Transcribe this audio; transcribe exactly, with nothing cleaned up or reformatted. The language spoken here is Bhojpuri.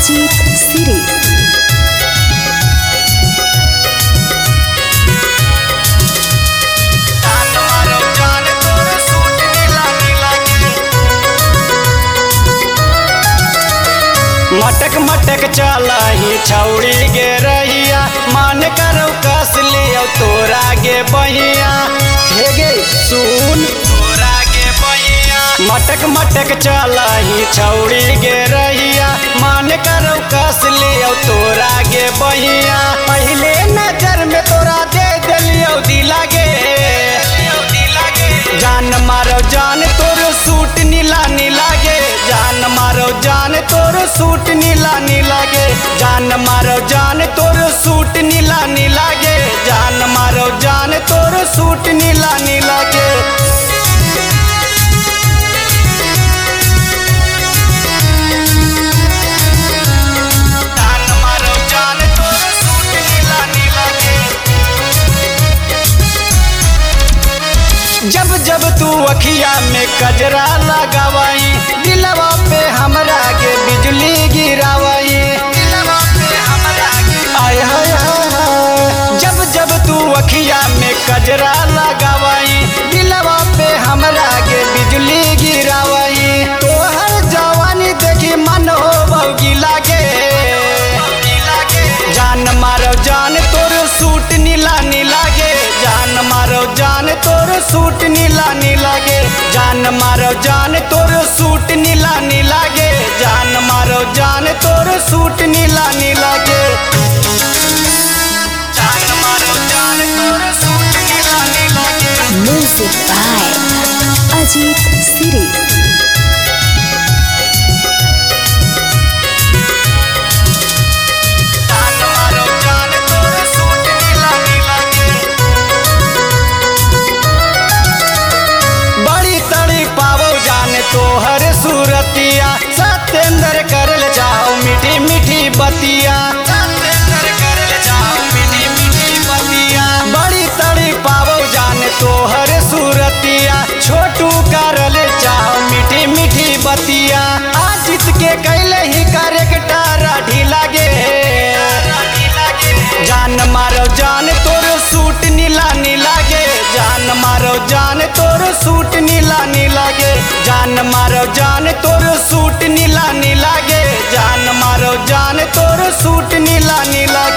अजीत सिरे। मटक मटक चला ही छौड़ी गे रहिया, मान करो कस लियो तोरा गे बहिया। हे गे सुन तोरा गे बहिया। मटक मटक चला ही छौड़ी गे रहिया, मान करो कस लियो तोरा गे बहिया। पहले नजर में तोरा दे दिलियो दिला गे, जान मारो जान तोर सूट नीला नीला गे, जान मारो जान तोर सूट नीला नीला गे, जान मारो जान तोर सूट नीला नीला गे, जान मारो जान तोर सूट नीला नीला गे। जब जब तू अखिया में कजरा लगावाई, दिलवा पे हमरा के बिजली गिरावाई, दिलवा पे हमरा के आय हाय हाय। जब जब तू अखिया में कजरा लगावाई, दिलवा पे हमरा के बिजली गिरावाई। तोहर जवानी देखी मन हो बौगी लागे, जान मारो जान तोर सूट नीला नीला गे, जान मारो जान तोर सूट नीला नीला गे, जान मारो जान तोर सूट नीला नीला गे, जान मारो जान तोर सूट नीला नीला गे, जान मारो जान तोर सूट नीला नीला गे। म्यूजिक बाय अजीत सिरे। तोहर सूरतिया सत्येंद्र करल जाओ मीठी मीठी बतिया, सत्येंद्र करल जाओ मीठी मीठी बतिया। बड़ी तड़ी पावो जाने तोहर सूरतिया, छोटू करल जाओ मीठी मीठी बतिया। आजित के कैले ही करेक्टर ढीला गे, जान मारो जान तोर सूट नीला नीला गे, जान मारो जान तोर सूट नीला नीला गे, जान मारो जान तोर सूट नीला नीला गे, जान मारो जान तोर सूट नीला नीला